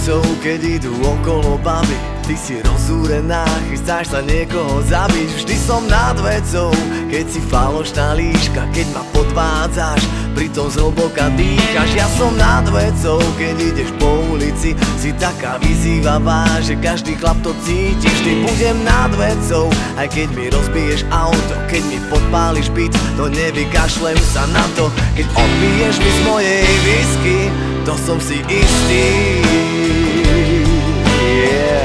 vecou, keď idú okolo baby. Ty si rozúrená, chystáš sa niekoho zabiť. Vždy som nad vecou, keď si falošná líška, keď ma podvádzaš, pritom zhlboka dýchaš. Ja som nad vecou, keď ideš po ulici, si taká vyzývavá, že každý chlap to cítiš. Ty budem nad vecou, aj keď mi rozbiješ auto, keď mi podpáliš byt, to nevykašlem sa na to. Keď odbiješ mi z mojej whisky, to som si istý. Yeah.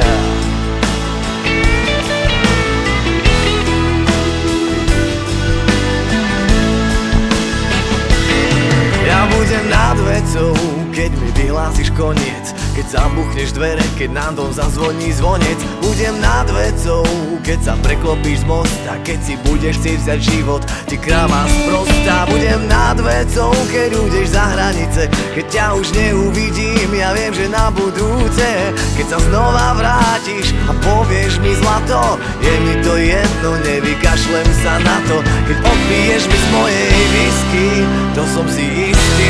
Ja budem nad vecou, keď mi vyhlásiš koniec, keď zabuchneš dvere, keď na dom zazvoní zvonec. Budem nad vecou, keď sa preklopíš z mosta, keď si budeš chcieť vziať život, ty kráva sprostá. Budem nad vecou, keď ujdeš za hranice, keď ťa už neuvidím, ja viem, že na budúce. Keď sa znova vrátiš a povieš mi zlato, je mi to jedno, nevykašlem sa na to. Keď odpiješ mi z mojej whisky, to som si istý.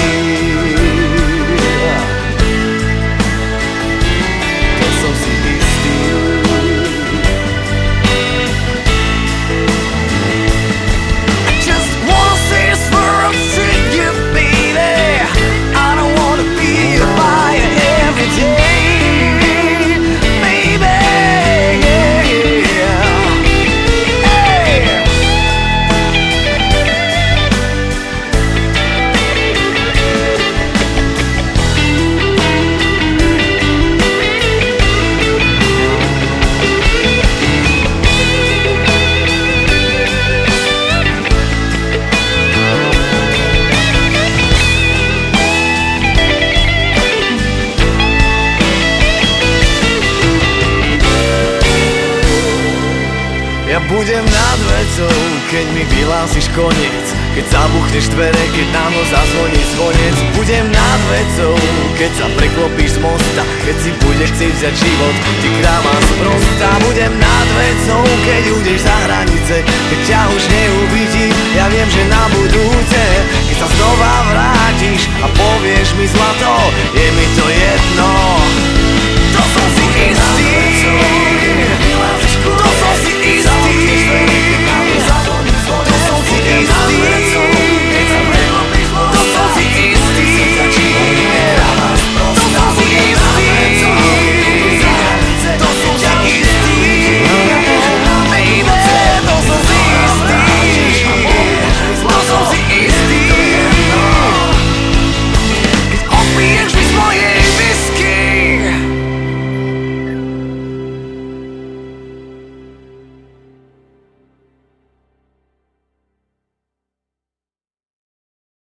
Ja budem nad vecou, keď mi vyhlásiš koniec, keď zabuchneš dvere, keď na noc zazvoní zvonec. Budem nad vecou, keď sa preklopíš z mosta, keď si budeš chcieť vziať život, ty kráva sprostá. Budem nad vecou, keď ujdeš za hranice, keď ťa už neuvidím, ja viem, že na budúce. Keď sa znova vrátiš a povieš mi zlato, je mi to jedno.